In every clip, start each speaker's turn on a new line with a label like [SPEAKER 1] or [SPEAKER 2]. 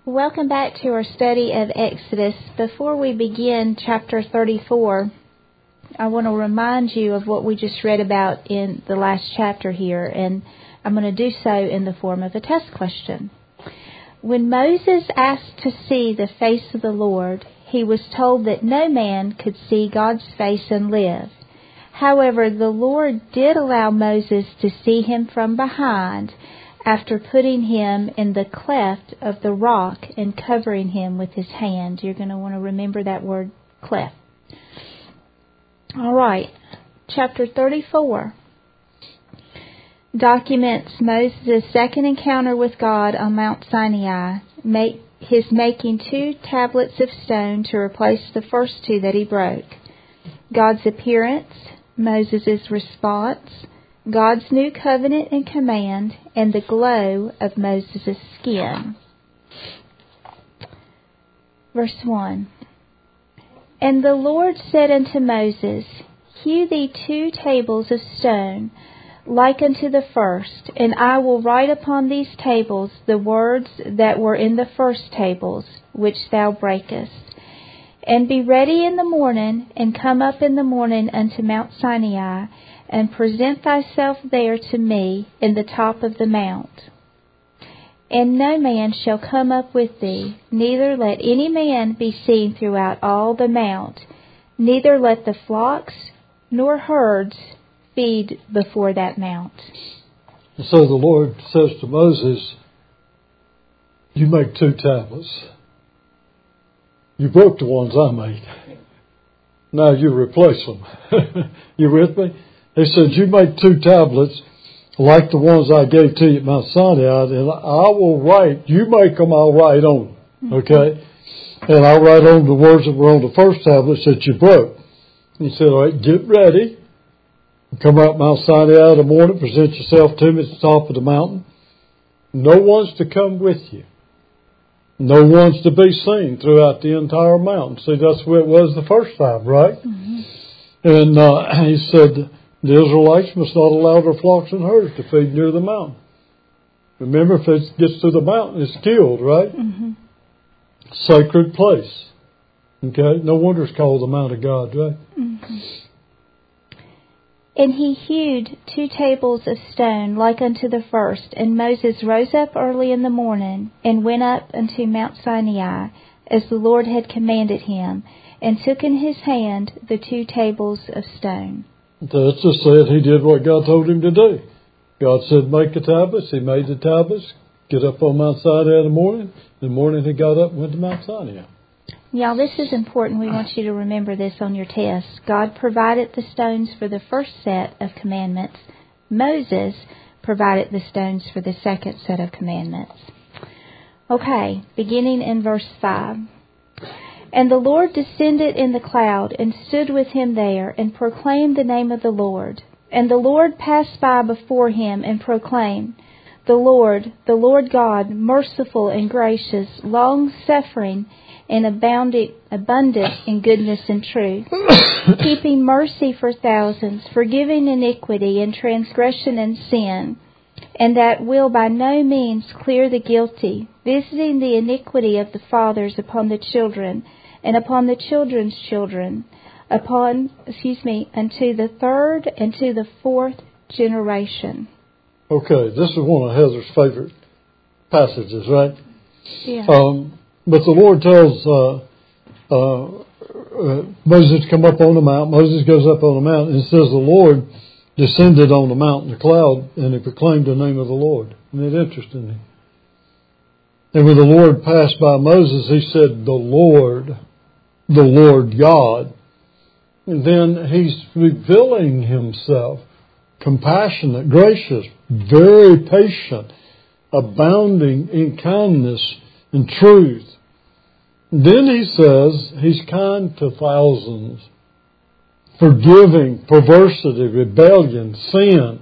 [SPEAKER 1] Welcome back to our study of Exodus. Before we begin chapter 34, I want to remind you of what we just read about in the last chapter here, and I'm going to do so in the form of a test question. When Moses asked to see the face of the Lord, he was told that no man could see God's face and live. However, the Lord did allow Moses to see him from behind after putting him in the cleft of the rock and covering him with his hand. You're going to want to remember that word, cleft. All right, chapter 34 documents Moses' second encounter with God on Mount Sinai, his making 2 tablets of stone to replace the first 2 that he broke, God's appearance, Moses' response, God's new covenant and command, and the glow of Moses' skin. Verse 1. And the Lord said unto Moses, Hew thee 2 tables of stone, like unto the first, and I will write upon these tables the words that were in the first tables, which thou breakest. And be ready in the morning, and come up in the morning unto Mount Sinai, and present thyself there to me in the top of the mount. And no man shall come up with thee, neither let any man be seen throughout all the mount, neither let the flocks nor herds feed before that mount.
[SPEAKER 2] And so the Lord says to Moses, you make 2 tablets. You broke the ones I made. Now you replace them. You with me? He said, you make 2 tablets like the ones I gave to you at Mount Sinai, and I will write, you make them, I'll write on them. Okay? And I'll write on the words that were on the first tablets that you broke. He said, all right, get ready. Come out Mount Sinai in the morning, present yourself to me at the top of the mountain. No one's to come with you. No one's to be seen throughout the entire mountain. See, that's where it was the first time, right? Mm-hmm. And he said, the Israelites must not allow their flocks and herds to feed near the mountain. Remember, if it gets to the mountain, it's killed, right? Mm-hmm. Sacred place. Okay? No wonder it's called the Mount of God, right?
[SPEAKER 1] Mm-hmm. And he hewed 2 tables of stone like unto the first. And Moses rose up early in the morning, and went up unto Mount Sinai, as the Lord had commanded him, and took in his hand the 2 tables of stone.
[SPEAKER 2] That's just said he did what God told him to do. God said, make the tablets. He made the tablets. Get up on Mount Sinai in the morning. In the morning he got up and went to Mount Sinai.
[SPEAKER 1] Y'all, this is important. We want you to remember this on your test. God provided the stones for the first set of commandments. Moses provided the stones for the second set of commandments. Okay, beginning in verse 5. And the Lord descended in the cloud, and stood with him there, and proclaimed the name of the Lord. And the Lord passed by before him, and proclaimed, the Lord God, merciful and gracious, long-suffering, and abundant in goodness and truth, keeping mercy for thousands, forgiving iniquity and transgression and sin, and that will by no means clear the guilty, visiting the iniquity of the fathers upon the children, and upon the children's children, unto the 3rd and to the 4th generation. Okay, this is one of Heather's favorite passages, right?
[SPEAKER 2] Yeah. But the Lord tells Moses to come up on the mount. Moses goes up on the mountain, and it says the Lord descended on the mountain, the cloud, and he proclaimed the name of the Lord. Isn't that interesting? And when the Lord passed by Moses, he said, the Lord God. And then he's revealing himself compassionate, gracious, very patient, abounding in kindness and truth. Then he says he's kind to thousands, forgiving perversity, rebellion, sin.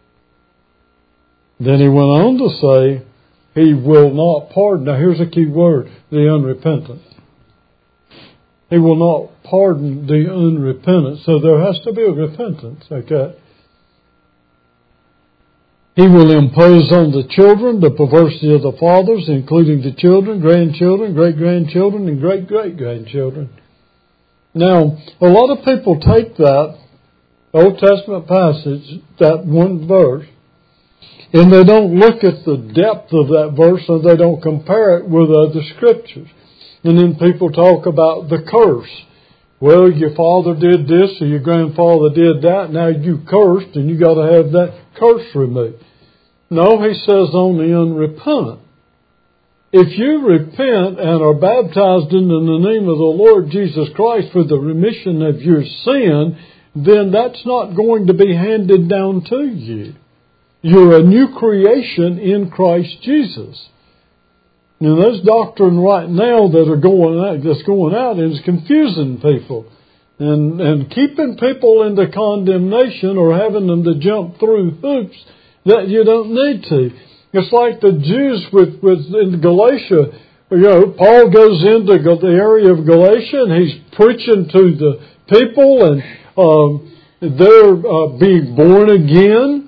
[SPEAKER 2] Then he went on to say he will not pardon. Now here's a key word, the unrepentant. He will not pardon the unrepentant. So there has to be a repentance, okay? He will impose on the children the perversity of the fathers, including the children, grandchildren, great-grandchildren, and great-great-grandchildren. Now, a lot of people take that Old Testament passage, that one verse, and they don't look at the depth of that verse, and they don't compare it with other scriptures. And then people talk about the curse. Well, your father did this or your grandfather did that. Now you cursed and you got to have that curse removed. No, he says on the unrepentant. If you repent and are baptized in the name of the Lord Jesus Christ for the remission of your sin, then that's not going to be handed down to you. You're a new creation in Christ Jesus. Now, there's doctrine right now that's going out and is confusing people and keeping people into condemnation or having them to jump through hoops that you don't need to. It's like the Jews in Galatia. Paul goes into the area of Galatia and he's preaching to the people, and they're being born again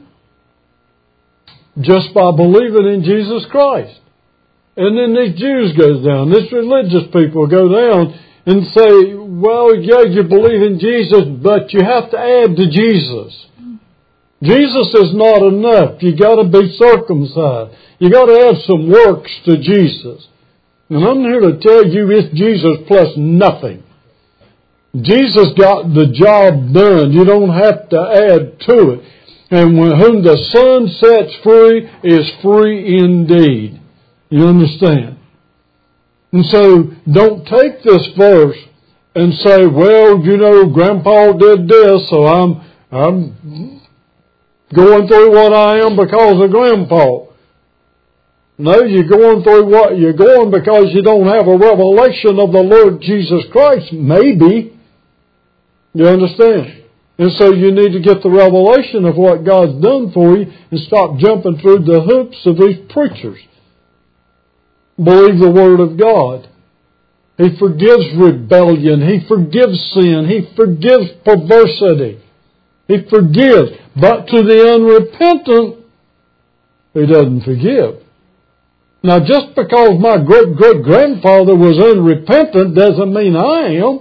[SPEAKER 2] just by believing in Jesus Christ. And then these Jews go down, these religious people go down and say, well, yeah, you believe in Jesus, but you have to add to Jesus. Jesus is not enough. You got to be circumcised. You got to add some works to Jesus. And I'm here to tell you it's Jesus plus nothing. Jesus got the job done. You don't have to add to it. And whom the Son sets free is free indeed. You understand? And so don't take this verse and say, well, Grandpa did this, so I'm going through what I am because of Grandpa. No, you're going through what you're going because you don't have a revelation of the Lord Jesus Christ, maybe. You understand? And so you need to get the revelation of what God's done for you and stop jumping through the hoops of these preachers. Believe the Word of God. He forgives rebellion. He forgives sin. He forgives perversity. He forgives. But to the unrepentant, He doesn't forgive. Now, just because my great-great-grandfather was unrepentant doesn't mean I am.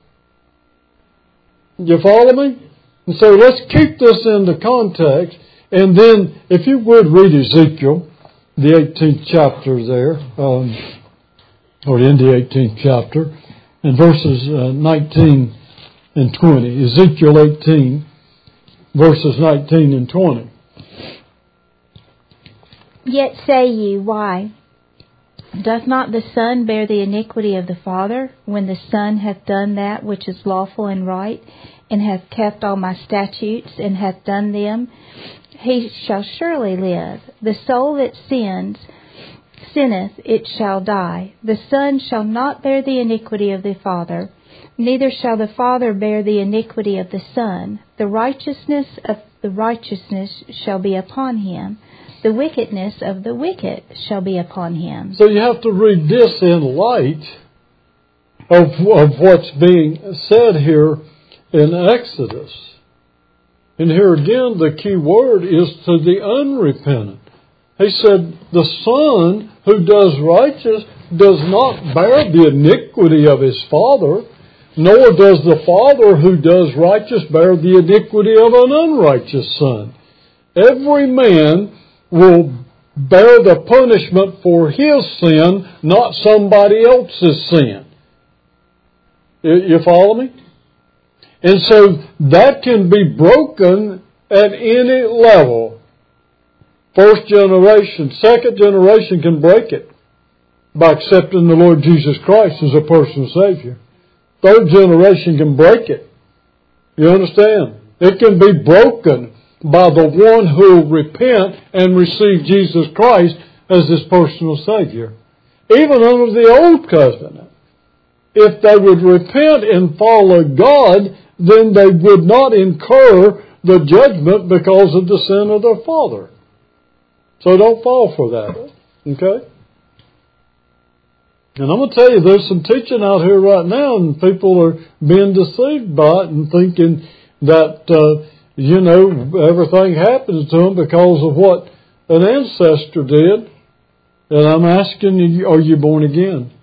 [SPEAKER 2] You follow me? And so let's keep this into context. And then, if you would read Ezekiel, the 18th chapter there, or in the 18th chapter, and verses 19 and 20. Ezekiel 18, verses 19 and 20.
[SPEAKER 1] Yet say ye, why? Doth not the Son bear the iniquity of the Father, when the Son hath done that which is lawful and right, and hath kept all my statutes, and hath done them? He shall surely live. The soul that sinneth, it shall die. The Son shall not bear the iniquity of the Father, neither shall the Father bear the iniquity of the Son. The righteousness of the righteousness shall be upon him. The wickedness of the wicked shall be upon him.
[SPEAKER 2] So you have to read this in light of what's being said here in Exodus. And here again, the key word is to the unrepentant. He said, the Son who does righteous does not bear the iniquity of his Father, nor does the Father who does righteous bear the iniquity of an unrighteous son. Every man will bear the punishment for his sin, not somebody else's sin. You follow me? And so that can be broken at any level. First generation, second generation can break it by accepting the Lord Jesus Christ as a personal Savior. Third generation can break it. You understand? It can be broken by the one who will repent and receive Jesus Christ as his personal Savior. Even under the Old Covenant. If they would repent and follow God, then they would not incur the judgment because of the sin of their father. So don't fall for that. Okay? And I'm going to tell you, there's some teaching out here right now, and people are being deceived by it and thinking that everything happens to them because of what an ancestor did. And I'm asking you, are you born again?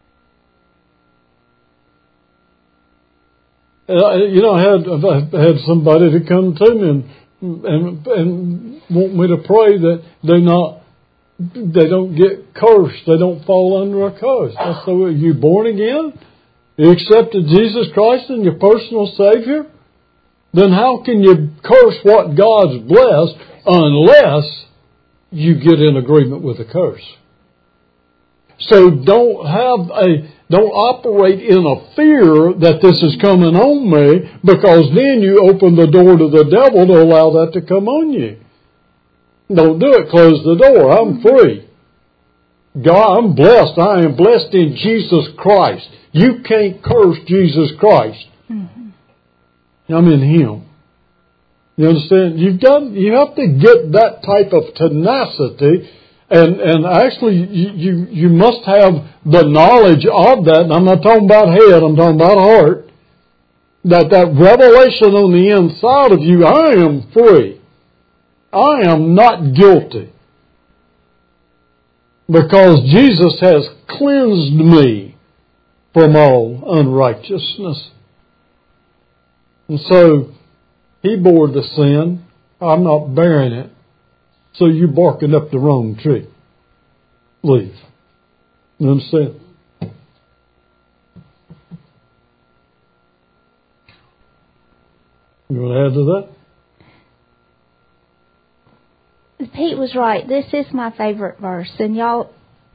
[SPEAKER 2] I had somebody to come to me and want me to pray that they don't get cursed. They don't fall under a curse. I said, are you born again? You accepted Jesus Christ as your personal Savior? Then how can you curse what God's blessed unless you get in agreement with the curse? So don't operate in a fear that this is coming on me, because then you open the door to the devil to allow that to come on you. Don't do it. Close the door. I'm free. God, I'm blessed. I am blessed in Jesus Christ. You can't curse Jesus Christ. Mm-hmm. I'm in Him. You understand? You have to get that type of tenacity, and actually you must have the knowledge of that. And I'm not talking about head. I'm talking about heart. That revelation on the inside of you. I am free. I am not guilty. Because Jesus has cleansed me from all unrighteousness. And so, He bore the sin. I'm not bearing it. So you're barking up the wrong tree. Leave. You understand? You want to add to that?
[SPEAKER 1] Pete was right. This is my favorite verse. And y'all,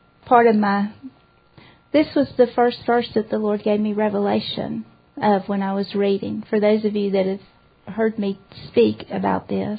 [SPEAKER 1] this was the first verse that the Lord gave me revelation of when I was reading. For those of you that have heard me speak about this,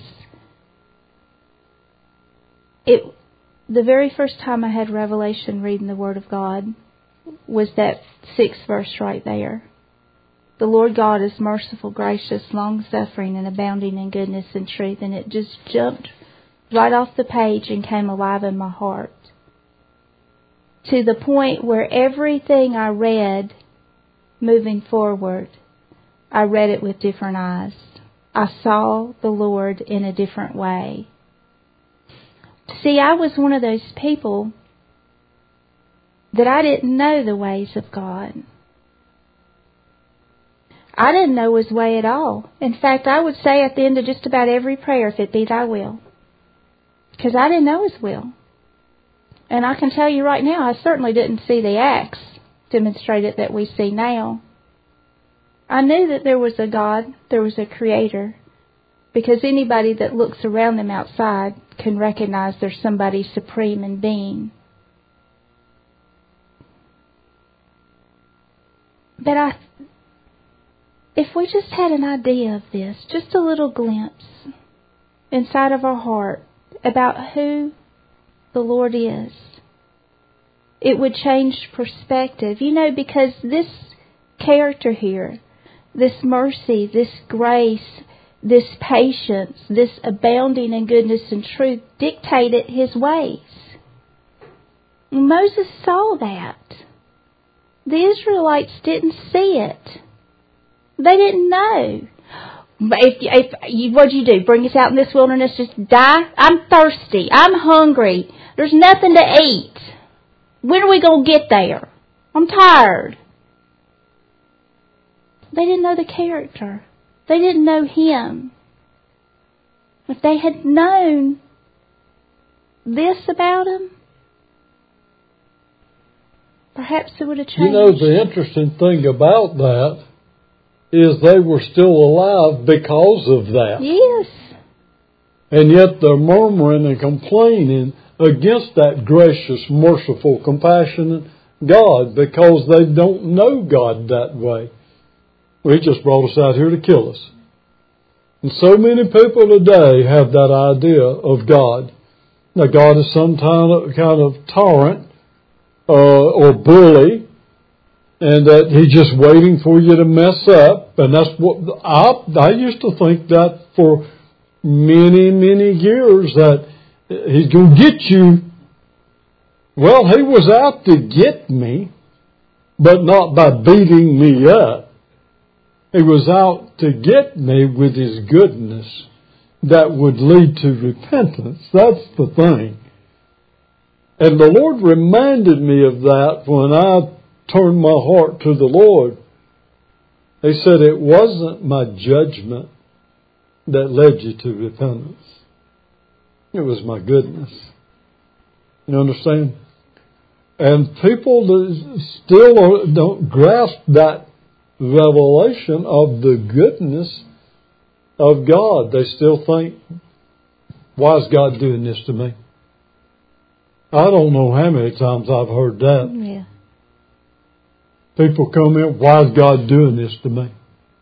[SPEAKER 1] the very first time I had revelation reading the Word of God was that 6th verse right there. The Lord God is merciful, gracious, long-suffering, and abounding in goodness and truth. And it just jumped right off the page and came alive in my heart. To the point where everything I read moving forward, I read it with different eyes. I saw the Lord in a different way. See, I was one of those people that I didn't know the ways of God. I didn't know His way at all. In fact, I would say at the end of just about every prayer, if it be Thy will. Because I didn't know His will. And I can tell you right now, I certainly didn't see the acts demonstrated that we see now. I knew that there was a God, there was a Creator, because anybody that looks around them outside can recognize there's somebody supreme in being. But if we just had an idea of this, just a little glimpse inside of our heart about who the Lord is, it would change perspective. Because this character here, this mercy, this grace, this patience, this abounding in goodness and truth dictated His ways. Moses saw that. The Israelites didn't see it. They didn't know. What'd you do? Bring us out in this wilderness, just die? I'm thirsty. I'm hungry. There's nothing to eat. When are we going to get there? I'm tired. They didn't know the character. They didn't know Him. If they had known this about Him, perhaps it would have changed.
[SPEAKER 2] The interesting thing about that is they were still alive because of that.
[SPEAKER 1] Yes.
[SPEAKER 2] And yet they're murmuring and complaining against that gracious, merciful, compassionate God because they don't know God that way. He just brought us out here to kill us. And so many people today have that idea of God. Now God is some kind of tyrant or bully, and that He's just waiting for you to mess up. And that's what I used to think that for many, many years, that He's going to get you. Well, He was out to get me, but not by beating me up. He was out to get me with His goodness that would lead to repentance. That's the thing. And the Lord reminded me of that when I turned my heart to the Lord. He said, it wasn't my judgment that led you to repentance. It was my goodness. You understand? And people still don't grasp that revelation of the goodness of God. They still think, why is God doing this to me? I don't know how many times I've heard that.
[SPEAKER 1] Yeah.
[SPEAKER 2] People come in, why is God doing this to me?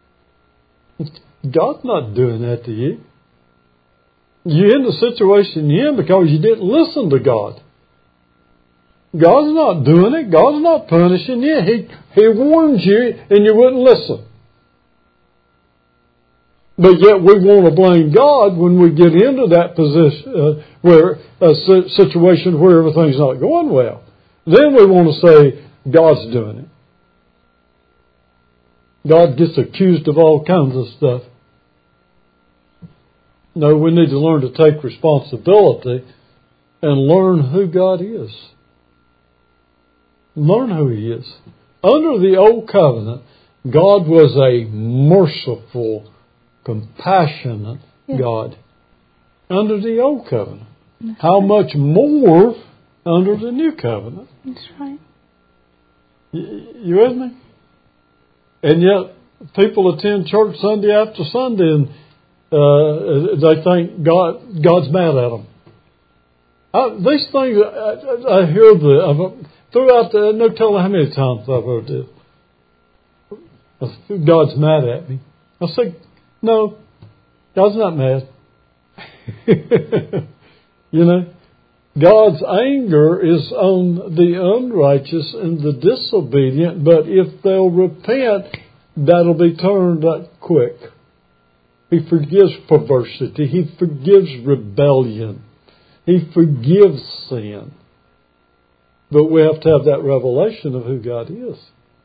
[SPEAKER 2] God's not doing that to you. You're in the situation you're in because you didn't listen to God. God's not doing it. God's not punishing you. He warned you and you wouldn't listen. But yet we want to blame God when we get into that position, where a situation where everything's not going well. Then we want to say God's doing it. God gets accused of all kinds of stuff. No, we need to learn to take responsibility and learn who God is. Learn who He is. Under the Old Covenant, God was a merciful, compassionate God. Under the Old Covenant. How much more under the New Covenant?
[SPEAKER 1] That's right.
[SPEAKER 2] You with me? And yet, people attend church Sunday after Sunday and they think God's mad at them. These things, I hear throughout no telling how many times I've heard this. God's mad at me. I say, no, God's not mad. You know, God's anger is on the unrighteous and the disobedient, but if they'll repent, that'll be turned up quick. He forgives perversity. He forgives rebellion. He forgives sin. But we have to have that revelation of who God is.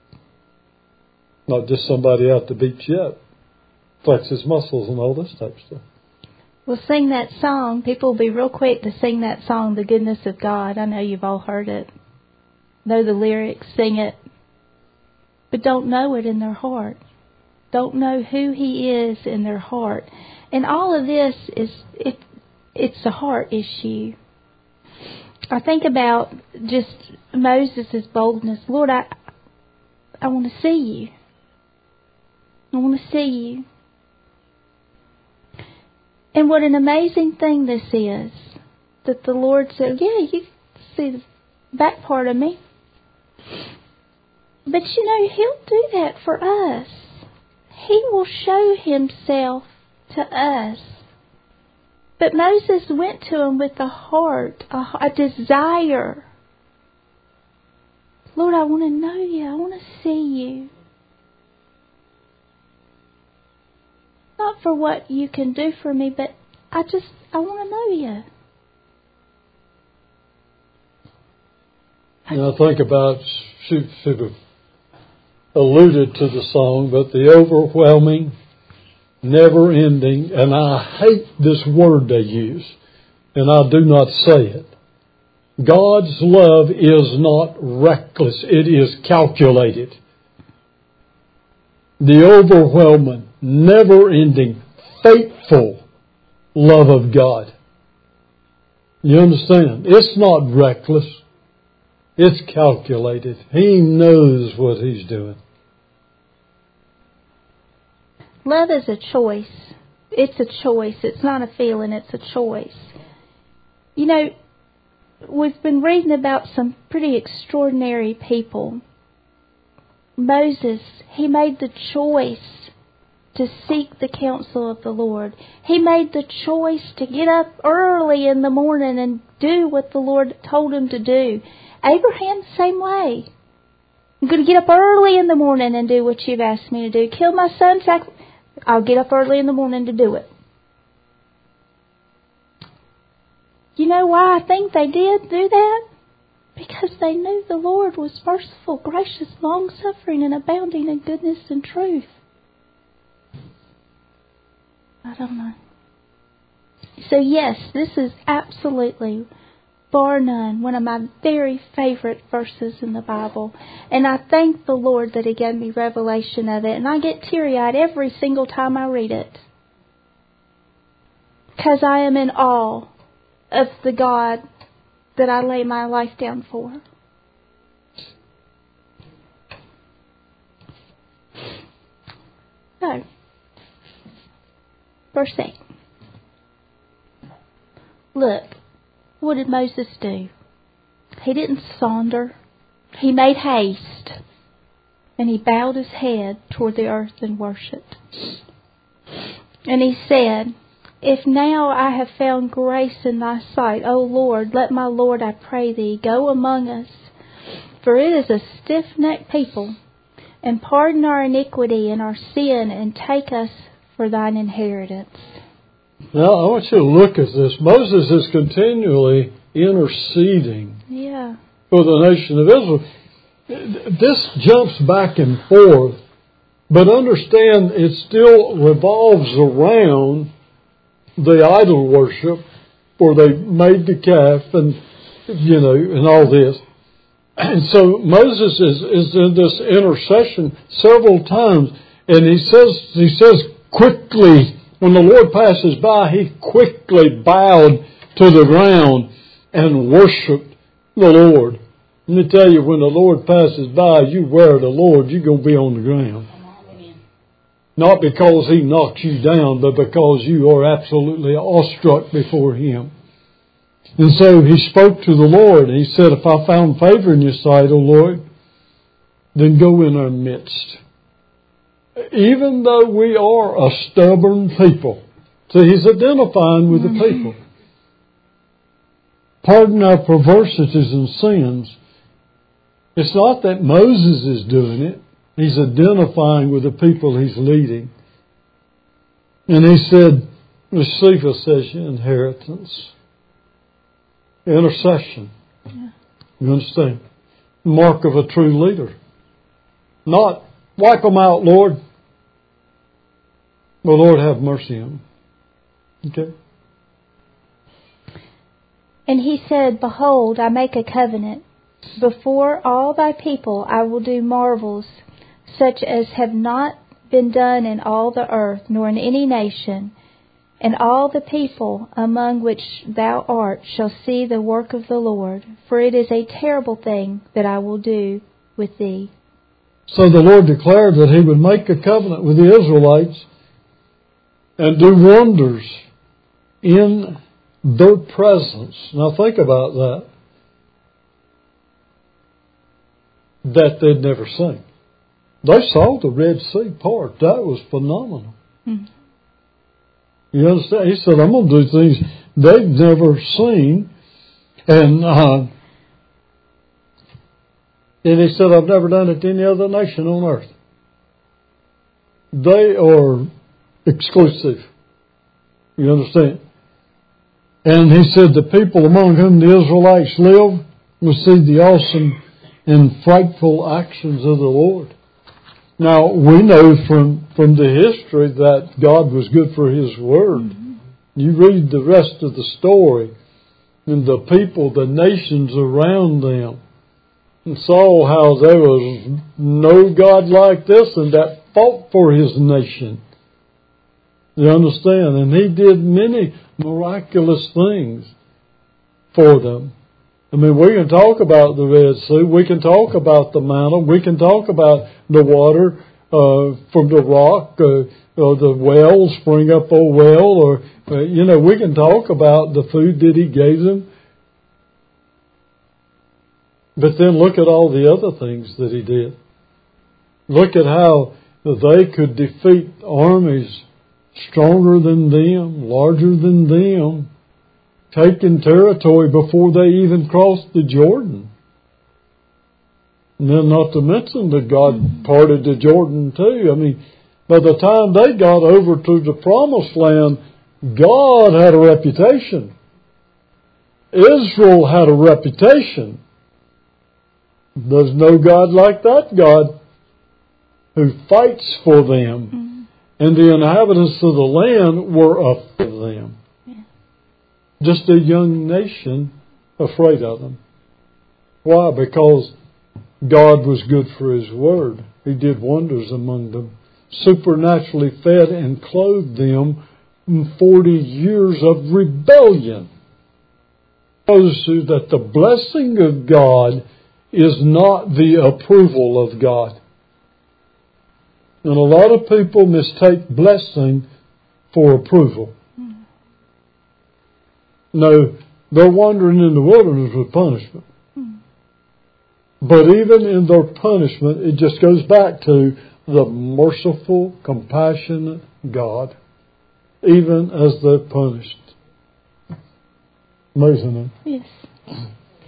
[SPEAKER 2] Not just somebody out to beat you up, flex his muscles and all this type of stuff.
[SPEAKER 1] Well, sing that song. People will be real quick to sing that song, The Goodness of God. I know you've all heard it. Know the lyrics, sing it. But don't know it in their heart. Don't know who He is in their heart. And all of this it's a heart issue. I think about just Moses' boldness. Lord, I want to see you. I want to see you. And what an amazing thing this is, that the Lord said, yeah, you see the back part of me. But you know, He'll do that for us. He will show Himself to us. But Moses went to Him with a heart, a desire. Lord, I want to know you. I want to see you. Not for what you can do for me, but I want to know you.
[SPEAKER 2] You know, I think about, should have alluded to the song, but the overwhelming, never-ending, and I hate this word they use, and I do not say it. God's love is not reckless. It is calculated. The overwhelming, never-ending, faithful love of God. You understand? It's not reckless. It's calculated. He knows what He's doing.
[SPEAKER 1] Love is a choice. It's a choice. It's not a feeling. It's a choice. You know, we've been reading about some pretty extraordinary people. Moses, he made the choice to seek the counsel of the Lord. He made the choice to get up early in the morning and do what the Lord told him to do. Abraham, same way. I'm going to get up early in the morning and do what you've asked me to do. Kill my son, I'll get up early in the morning to do it. You know why I think they did do that? Because they knew the Lord was merciful, gracious, long-suffering, and abounding in goodness and truth. I don't know. So yes, this is absolutely, bar none, one of my very favorite verses in the Bible. And I thank the Lord that He gave me revelation of it. And I get teary-eyed every single time I read it. Because I am in awe of the God that I lay my life down for. So, verse 8. Look, what did Moses do? He didn't saunter. He made haste. And he bowed his head toward the earth and worshipped. And he said, If now I have found grace in thy sight, O Lord, let my Lord, I pray thee, go among us. For it is a stiff-necked people. And pardon our iniquity and our sin, and take us for thine inheritance.
[SPEAKER 2] Now, I want you to look at this. Moses is continually interceding for the nation of Israel. This jumps back and forth, but understand it still revolves around the idol worship where they made the calf and, and all this. And so Moses is in this intercession several times, and he says quickly, when the Lord passes by, he quickly bowed to the ground and worshipped the Lord. Let me tell you, when the Lord passes by, you wear the Lord, you're going to be on the ground. Not because He knocks you down, but because you are absolutely awestruck before Him. And so he spoke to the Lord. He said, If I found favor in your sight, O Lord, then go in our midst. Even though we are a stubborn people. So He's identifying with the people. Pardon our perversities and sins. It's not that Moses is doing it. He's identifying with the people he's leading. And he said, receive us as your inheritance. Intercession. Yeah. You understand? Mark of a true leader. Not, wipe them out, Lord. But Lord, have mercy on them. Okay?
[SPEAKER 1] And he said, Behold, I make a covenant. Before all thy people I will do marvels, such as have not been done in all the earth, nor in any nation. And all the people among which thou art shall see the work of the Lord, for it is a terrible thing that I will do with thee.
[SPEAKER 2] So the Lord declared that He would make a covenant with the Israelites and do wonders in their presence. Now think about that. That they'd never seen. They saw the Red Sea part. That was phenomenal. Mm-hmm. You understand? He said, I'm going to do things they've never seen. And he said, I've never done it to any other nation on earth. They are exclusive. You understand? And he said, the people among whom the Israelites live will see the awesome and frightful actions of the Lord. Now, we know from the history that God was good for His Word. Mm-hmm. You read the rest of the story, and the people, the nations around them, and saw how there was no God like this and that fought for His nation. You understand? And He did many miraculous things for them. I mean, we can talk about the Red Sea. We can talk about the manna. We can talk about the water from the rock, or the well, spring up a well, or, we can talk about the food that He gave them. But then look at all the other things that He did. Look at how they could defeat armies stronger than them, larger than them, taking territory before they even crossed the Jordan. And then not to mention that God parted the Jordan too. I mean, by the time they got over to the Promised Land, God had a reputation. Israel had a reputation. There's no God like that God who fights for them And the inhabitants of the land were afraid of them. Yeah. Just a young nation afraid of them. Why? Because God was good for His word. He did wonders among them. Supernaturally fed and clothed them in 40 years of rebellion. Shows you that the blessing of God is not the approval of God. And a lot of people mistake blessing for approval. No, they're wandering in the wilderness with punishment. But even in their punishment, it just goes back to the merciful, compassionate God, even as they're punished. Amazing, huh?
[SPEAKER 1] Yes.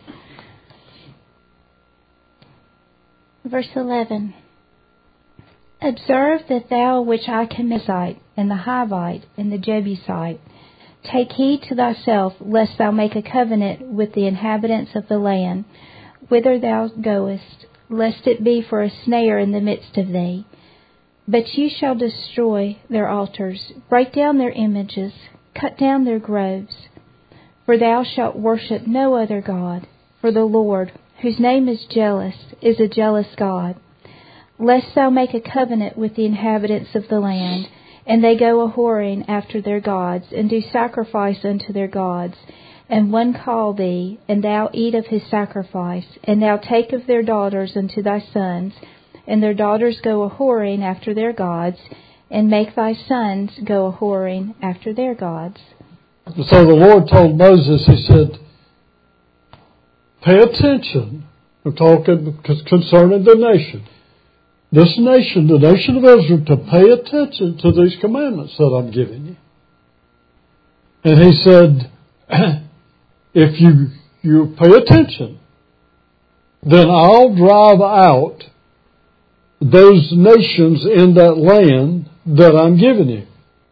[SPEAKER 1] Verse 11. Observe that thou which I commit, and the Hivite, and the Jebusite, take heed to thyself, lest thou make a covenant with the inhabitants of the land, whither thou goest, lest it be for a snare in the midst of thee. But ye shall destroy their altars, break down their images, cut down their groves. For thou shalt worship no other God, for the Lord, whose name is jealous, is a jealous God. Lest thou make a covenant with the inhabitants of the land, and they go a-whoring after their gods, and do sacrifice unto their gods, and one call thee, and thou eat of his sacrifice, and thou take of their daughters unto thy sons, and their daughters go a-whoring after their gods, and make thy sons go a-whoring after their gods.
[SPEAKER 2] So the Lord told Moses, He said, pay attention. I'm talking concerning the nation. This nation, the nation of Israel, to pay attention to these commandments that I'm giving you. And He said, if you pay attention, then I'll drive out those nations in that land that I'm giving you.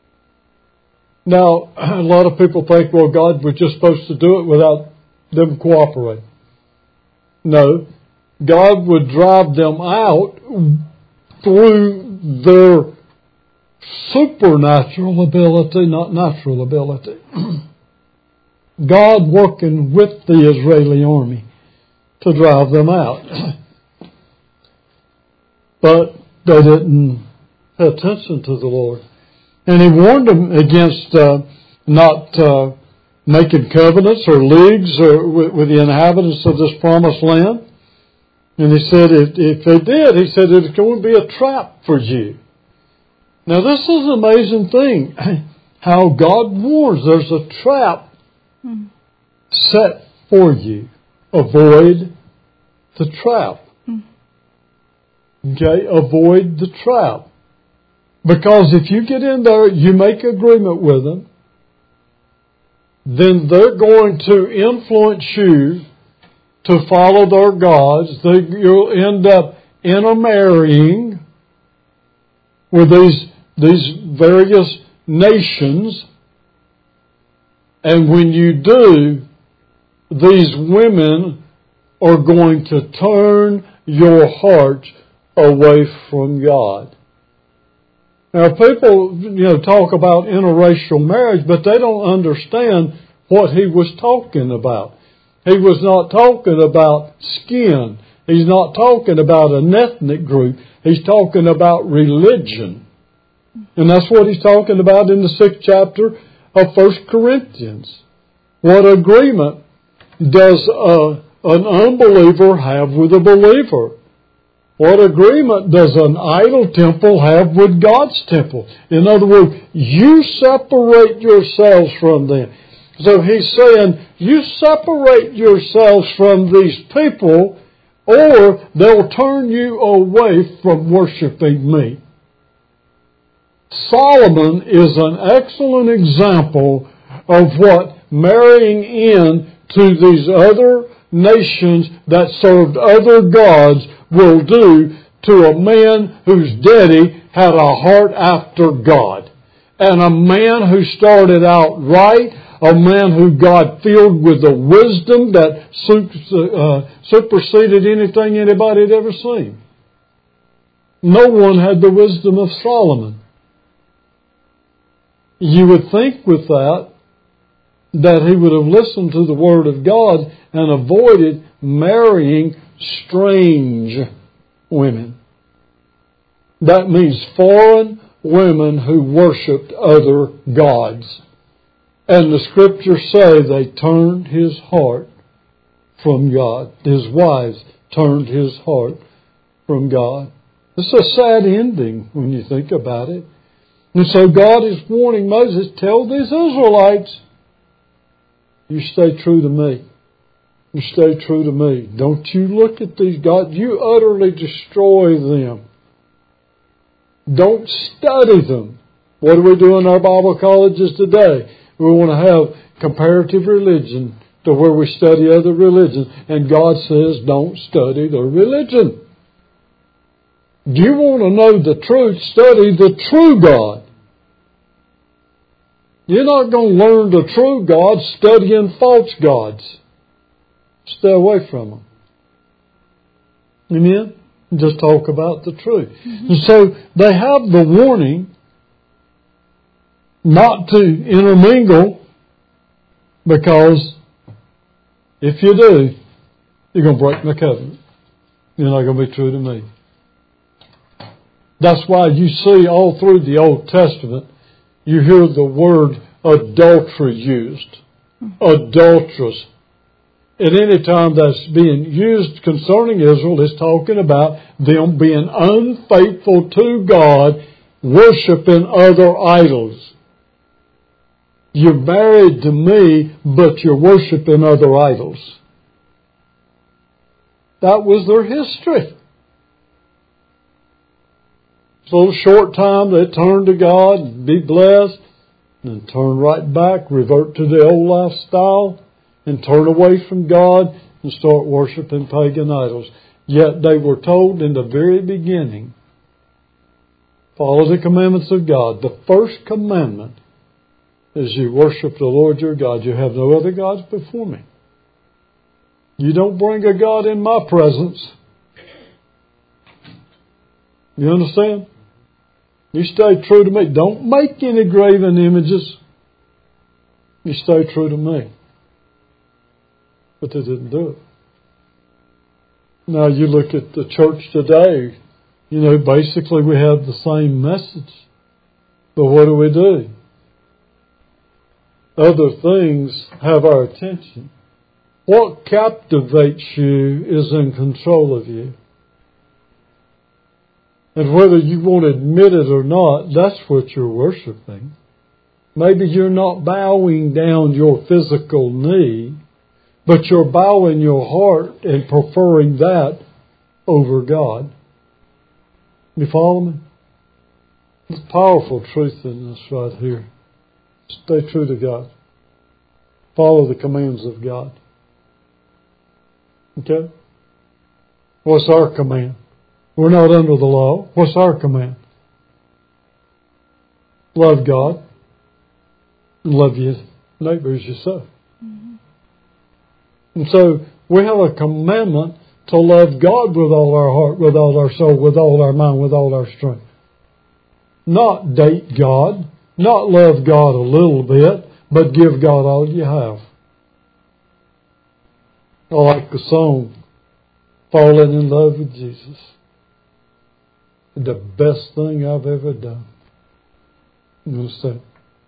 [SPEAKER 2] Now, a lot of people think, well, God was just supposed to do it without them cooperating. No, God would drive them out through their supernatural ability, not natural ability. God working with the Israeli army to drive them out. But they didn't pay attention to the Lord. And He warned them against not making covenants or leagues with the inhabitants of this promised land. And He said, if they did, He said, it's going to be a trap for you. Now this is an amazing thing, how God warns there's a trap set for you. Avoid the trap. Okay, avoid the trap. Because if you get in there, you make agreement with them, then they're going to influence you to follow their gods. You'll end up intermarrying with these various nations. And when you do, these women are going to turn your heart away from God. Now, people, talk about interracial marriage, but they don't understand what He was talking about. He was not talking about skin. He's not talking about an ethnic group. He's talking about religion. And that's what He's talking about in the 6th chapter of 1 Corinthians. What agreement does an unbeliever have with a believer? What agreement does an idol temple have with God's temple? In other words, you separate yourselves from them. So He's saying, you separate yourselves from these people, or they'll turn you away from worshiping me. Solomon is an excellent example of what marrying in to these other nations that served other gods will do to a man whose daddy had a heart after God. And a man who started out right, a man who God filled with the wisdom that superseded anything anybody had ever seen. No one had the wisdom of Solomon. You would think with that he would have listened to the Word of God and avoided marrying strange women. That means foreign women who worshipped other gods. And the Scriptures say they turned his heart from God. His wives turned his heart from God. It's a sad ending when you think about it. And so God is warning Moses, tell these Israelites, you stay true to me. You stay true to me. Don't you look at these gods. You utterly destroy them. Don't study them. What do we do in our Bible colleges today? We want to have comparative religion to where we study other religions. And God says, don't study their religion. Do you want to know the truth? Study the true God. You're not going to learn the true God studying false gods. Stay away from them. Amen? Just talk about the truth. Mm-hmm. And so they have the warning not to intermingle, because if you do, you're going to break my covenant. You're not going to be true to me. That's why you see all through the Old Testament, you hear the word adultery used. Adulterous. At any time that's being used concerning Israel, it's talking about them being unfaithful to God, worshiping other idols. You're married to me, but you're worshiping other idols. That was their history. So short time they turn to God and be blessed, and turn right back, revert to the old lifestyle, and turn away from God and start worshiping pagan idols. Yet they were told in the very beginning, follow the commandments of God. The first commandment is you worship the Lord your God. You have no other gods before me. You don't bring a God in my presence. You understand? You stay true to me. Don't make any graven images. You stay true to me. But they didn't do it. Now you look at the church today, basically we have the same message. But what do? Other things have our attention. What captivates you is in control of you. And whether you want to admit it or not, that's what you're worshiping. Maybe you're not bowing down your physical knee, but you're bowing your heart and preferring that over God. You follow me? There's powerful truth in this right here. Stay true to God. Follow the commands of God. Okay? What's our command? We're not under the law. What's our command? Love God. And love your neighbor as yourself. Mm-hmm. And so we have a commandment to love God with all our heart, with all our soul, with all our mind, with all our strength. Not date God. Not love God a little bit, but give God all you have. I like the song, Falling in Love with Jesus. The best thing I've ever done. You understand?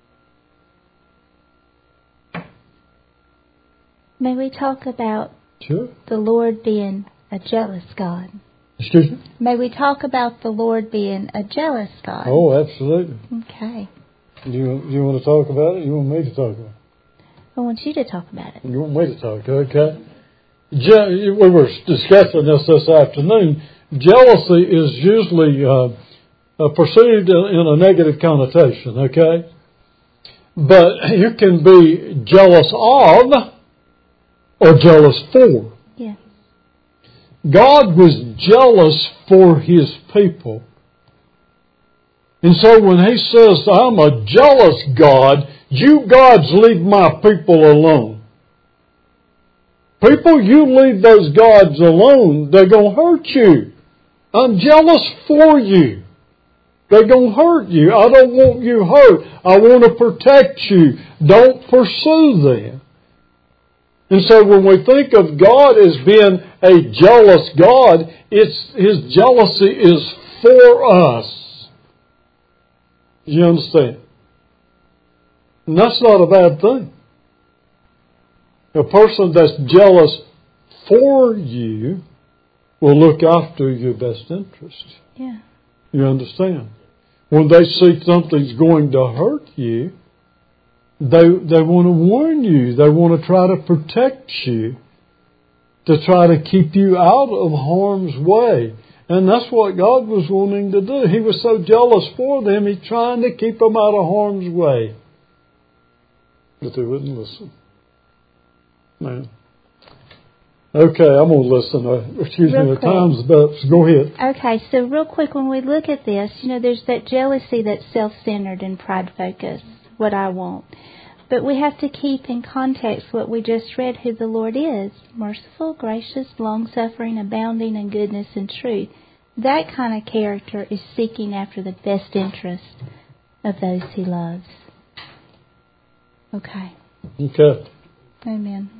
[SPEAKER 1] May we talk about
[SPEAKER 2] Sure.
[SPEAKER 1] the Lord being a jealous God?
[SPEAKER 2] Excuse me?
[SPEAKER 1] May we talk about the Lord being a jealous God?
[SPEAKER 2] Oh, absolutely.
[SPEAKER 1] Okay.
[SPEAKER 2] You want to talk about it? You want me to talk about it?
[SPEAKER 1] I want you to talk about it.
[SPEAKER 2] You want me to talk, okay? We were discussing this afternoon. Jealousy is usually perceived in a negative connotation, okay? But you can be jealous of or jealous for.
[SPEAKER 1] Yeah.
[SPEAKER 2] God was jealous for His people. And so when He says, I'm a jealous God, you gods leave my people alone. People, you leave those gods alone, they're going to hurt you. I'm jealous for you. They're going to hurt you. I don't want you hurt. I want to protect you. Don't pursue them. And so when we think of God as being a jealous God, His jealousy is for us. You understand? And that's not a bad thing. A person that's jealous for you will look after your best interest.
[SPEAKER 1] Yeah.
[SPEAKER 2] You understand? When they see something's going to hurt you, they want to warn you. They want to try to protect you, to try to keep you out of harm's way. And that's what God was wanting to do. He was so jealous for them, He's trying to keep them out of harm's way. But they wouldn't listen. Man. Okay, I'm going to listen. The time's about. So go ahead.
[SPEAKER 1] Okay, so real quick, when we look at this, there's that jealousy that's self-centered and pride-focused, what I want. But we have to keep in context what we just read, who the Lord is. Merciful, gracious, long-suffering, abounding in goodness and truth. That kind of character is seeking after the best interest of those He loves. Okay.
[SPEAKER 2] Okay.
[SPEAKER 1] Amen.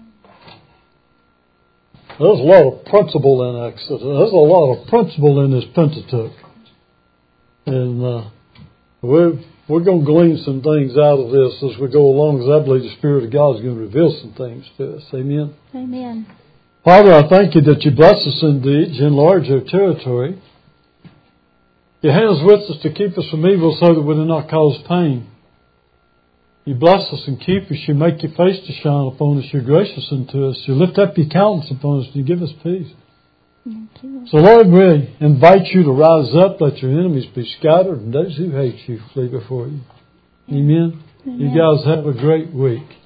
[SPEAKER 2] There's a lot of principle in Exodus. There's a lot of principle in this Pentateuch. And we're going to glean some things out of this as we go along, because I believe the Spirit of God is going to reveal some things to us. Amen?
[SPEAKER 1] Amen.
[SPEAKER 2] Father, I thank You that You bless us indeed. You enlarge our territory. Your hand is with us to keep us from evil so that we do not cause pain. You bless us and keep us. You make Your face to shine upon us. You're gracious unto us. You lift up Your countenance upon us and You give us peace.
[SPEAKER 1] Thank You.
[SPEAKER 2] So, Lord, we invite You to rise up. Let Your enemies be scattered and those who hate You flee before You. Amen.
[SPEAKER 1] Amen.
[SPEAKER 2] You guys have a great week.